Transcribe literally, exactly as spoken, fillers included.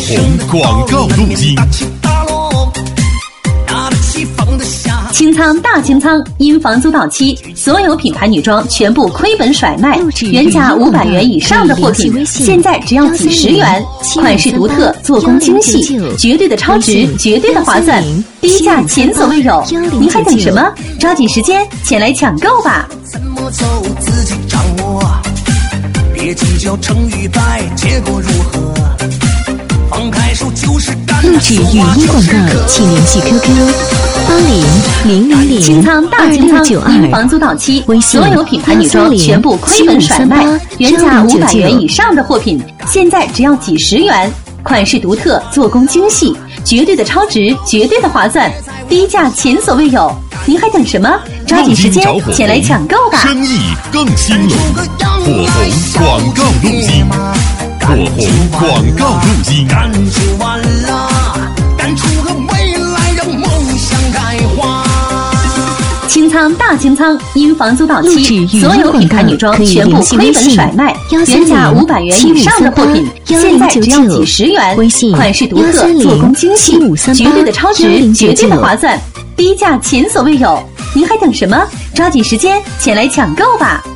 红广告录音。 清仓大清仓，因房租到期，所有品牌女装全部亏本甩卖，原价五百元以上的货品，现在只要几十元，款式独特，做工精细，绝对的超值，绝对的划算，低价前所未有，您还等什么？抓紧时间前来抢购吧！ 怎么走自己掌握，别计较成与败，结果如何？放开手就是干。 录制语音广告，请联系 Q Q 八零零零零清仓大清仓，因房租到期，所有品牌女装全部亏本甩卖，原价五百元以上的货品，现在只要几十元，款式独特，做工精细，绝对的超值，绝对的划算，低价前所未有，您还等什么？抓紧时间前来抢购吧！ 生意更兴隆，火红广告录音，火红广告录音。 干就完了，干出个未来，让梦想开花。 清仓大清仓，因房租到期，所有品牌女装全部亏本甩卖，原价五百元以上的货品，现在只要几十元，款式独特，做工精细，绝对的超值，绝对的划算，低价前所未有，您还等什么？抓紧时间前来抢购吧！